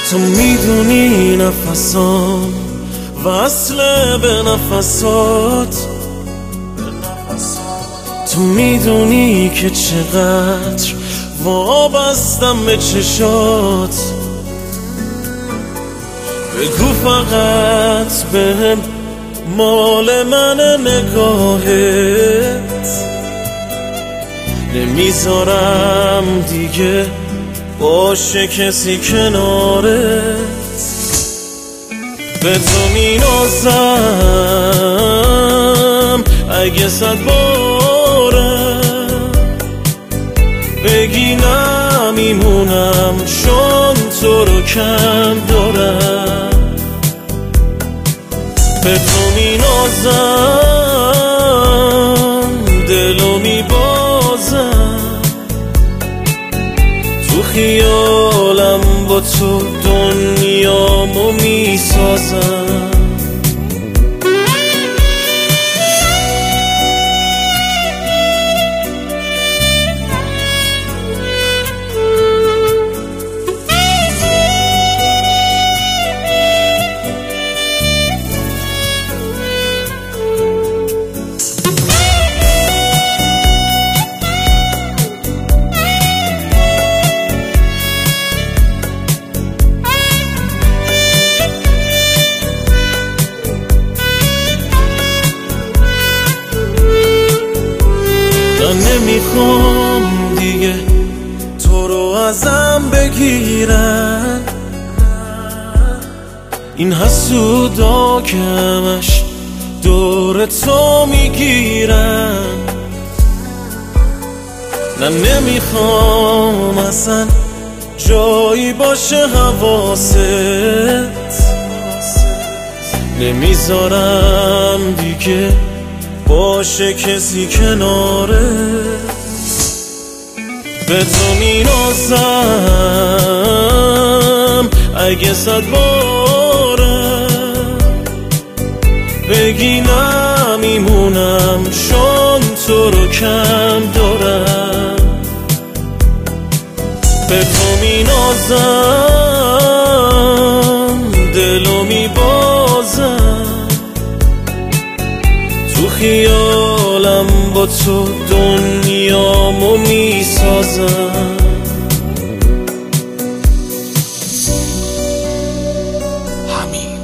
تو میدونی نفسام وصل به نفسات، تو میدونی که چقدر وابستم به چشات. بگو فقط بهم مال من نگاهت، نمیذارم دیگه باشه کسی کنارت. به تو مینازم اگه 100 باره بگی نمیمونم، چون تو رو کم دارم. به تو مینازم دلو میبازم، تو خیالم با تو دنیامو میسازم. من نمیخوام دیگه تو رو ازم بگیرن، این حسودا که همش دور تو میگیرن. من نمیخوام اصلا جایی باشه حواست، نمیذارم دیگه باشه کسی کنارت. به تو مینازم اگه 100 باره بگی نمیمونم، چون تو رو کم دارم. به تو مینازم دلو میبازم، تو خیالم با تو دنیامو میسازم. همین